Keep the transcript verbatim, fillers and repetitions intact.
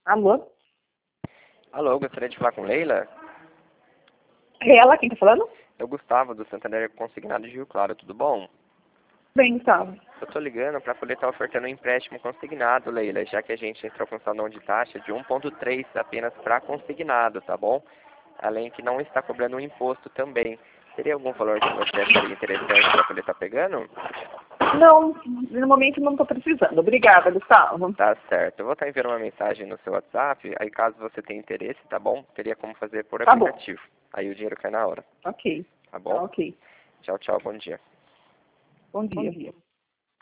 Alô? Alô, gostaria de falar com Leila? É ela quem tá falando? Eu, Gustavo, do Santander Consignado de Rio Claro, tudo bom? Bem, Gustavo. Eu tô ligando para poder estar ofertando um empréstimo consignado, Leila, já que a gente entrou com salão de taxa de um vírgula três apenas para consignado, tá bom? Além que não está cobrando um imposto também. Teria algum valor que você acharia interessante para poder estar pegando? Não, no momento não tô precisando. Obrigada, Gustavo. Tá certo. Eu vou estar enviando uma mensagem no seu WhatsApp, aí caso você tenha interesse, tá bom? Teria como fazer por Tá bom. aplicativo. Aí o dinheiro cai na hora, Ok. tá Tá bom? ok. Tchau, tchau, bom dia. Bom dia.